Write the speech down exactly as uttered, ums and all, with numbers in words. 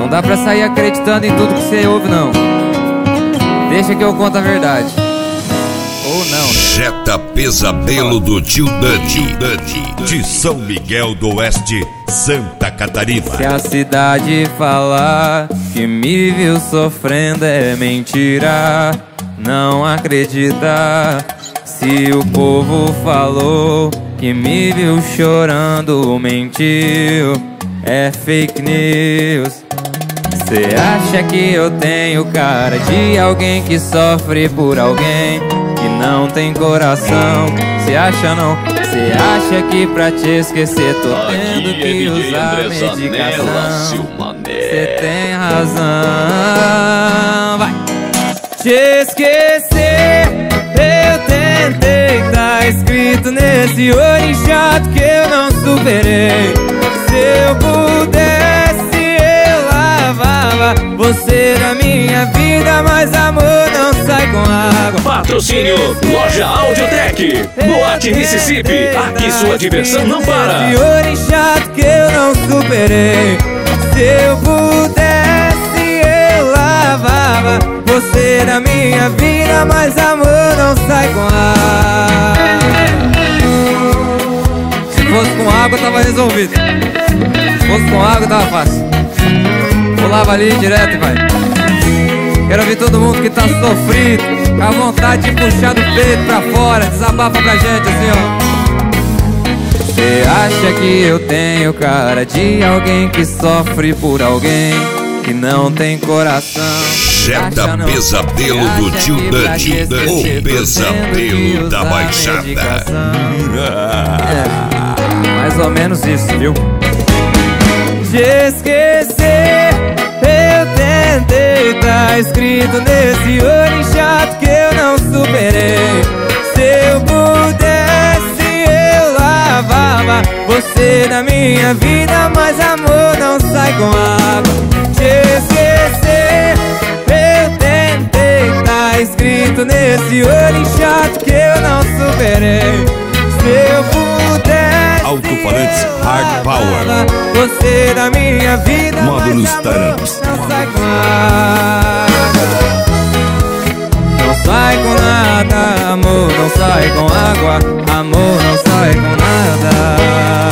dá pra sair acreditando em tudo que você ouve, não. Deixa que eu conto a verdade. Ou não, né? Jetta Pesadelo do Tio Dante, de São Miguel do Oeste, Santa Catarina. Se a cidade falar que me viu sofrendo é mentira, não acredita. Se o povo falou que me viu chorando, mentiu, é fake news. Cê acha que eu tenho cara de alguém que sofre por alguém que não tem coração? Cê acha não? Cê acha que pra te esquecer tô tendo que usar medicação? Cê tem razão. Vai! Te esquecer eu tentei, tá escrito nesse olho chato que eu não superei. Se eu pudesse eu lavava você na minha vida, mas amor não sai com água. Patrocínio Loja Audiotech, Boate Mississippi, aqui sua diversão não para. Esse olho chato que eu não superei. Se eu pudesse eu lavava você na minha vida, mas amor não sai com água. Se fosse com água tava resolvido. Se fosse com água tava fácil. Pulava ali direto e vai. Quero ver todo mundo que tá sofrido, com a vontade de puxar do peito pra fora. Desabafa pra gente assim, ó. Cê acha que eu tenho cara de alguém que sofre por alguém que não tem coração? Jetta Pesadelo do Tio Dante, o pesadelo da Baixada. É, mais ou menos isso, viu? Te esquecer eu tentei, tá escrito nesse olho chato que eu não superei. Se eu pudesse eu lavava você na minha vida, mas amor não sai com água. Te esquecer eu tentei, tá escrito nesse olho chato que eu não superei. Se eu pudesse Alto-falantes Hard Power, você na minha vida, módulos Taramps. não sai com água. Não sai com nada, amor não sai com água. Amor não sai com nada.